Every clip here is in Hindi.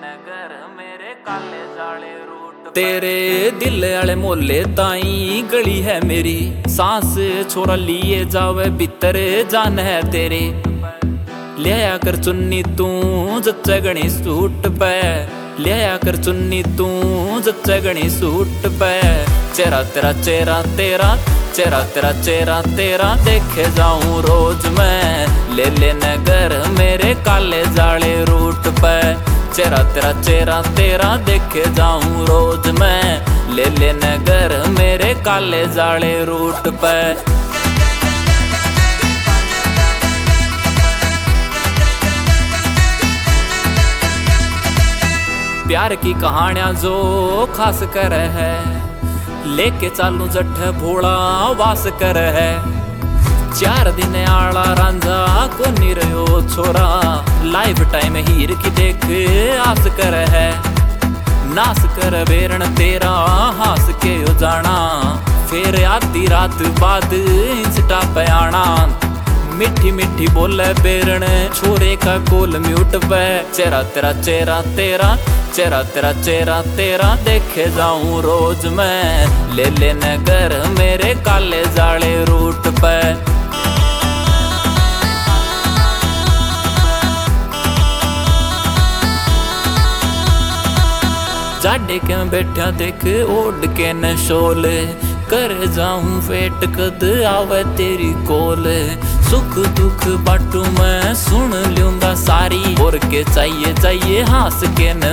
नगर मेरे काले जाले रूट तेरे दिल आले मोले ताई गली है मेरी सांस छोरा लिए जावे भीतर जान है तेरे लिया कर चुन्नी तू जच्चे गणी सूट पे लिया कर चुन्नी तू जच्चे गणी सूट पे चेहरा तेरा चेहरा तेरा चेहरा तेरा चेहरा तेरा देखे जाऊं रोज मैं ले नगर मेरे काले जाले रूट पे चेहरा तेरा चेहरा तेरा देखे जाऊं रोज मैं ले नगर मेरे काले जाले रूट पे। प्यार की कहानियां जो खास कर है लेके चालू जठ भोला वास कर है 4 दिन आला रांझा को निरयो छोरा लाइफ टाइम हीर की देख आस कर है नास कर बेरन तेरा हास के जाना फिर आधी रात बाद इंस्टा पे आना मिठी मिठी बोले बेरन छोरे का कोल म्यूट पे चेहरा तेरा चेहरा तेरा चेहरा तेरा चेहरा तेरा देखे जाऊं रोज मैं ले नगर मेरे काले जाले रूट पे। जाडे के बैठा देख ओढ़ के न शोल कर जाऊं फेट कद आवे तेरी कोल सुख दुख बाटू मैं सुन लूंगा सारी और के चाहिए चाहिए हंस के न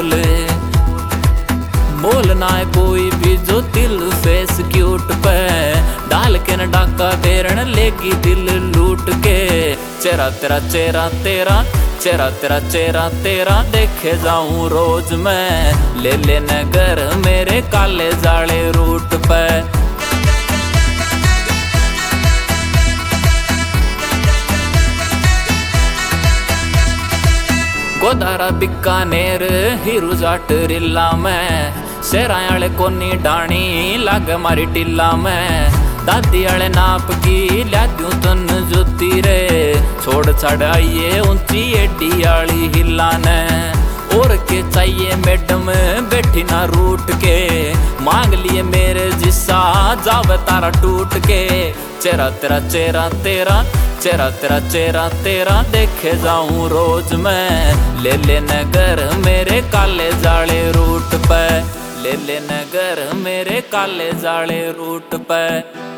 बोलना है कोई भी जो दिल फेस क्यूट पे डाल के न डाका बेरन लेगी दिल लूट के चेहरा तेरा चेहरा तेरा चेहरा तेरा चेहरा तेरा देखे जाऊं रोज मैं ले नगर मेरे काले जाले रूट पे। गोदारा बीकानेर हीरू जाट रिला में शेरा आले कोनी डाणी लाग मारी टिल्ला में दादी आले नाप की ल्या दूं तन जोती रे छोड़ छाड़ आइए ऊंची एडी आली हिला ने और के चाहिए मैडम बैठी ना रूट के मांग लिए मेरे जिस्सा जावे तारा टूट के चेहरा तेरा चेहरा तेरा चेहरा तेरा चेहरा तेरा देखे जाऊं रोज मैं ले नगर मेरे काले जाले रूट पे ले नगर मेरे काले जाले रूट पे।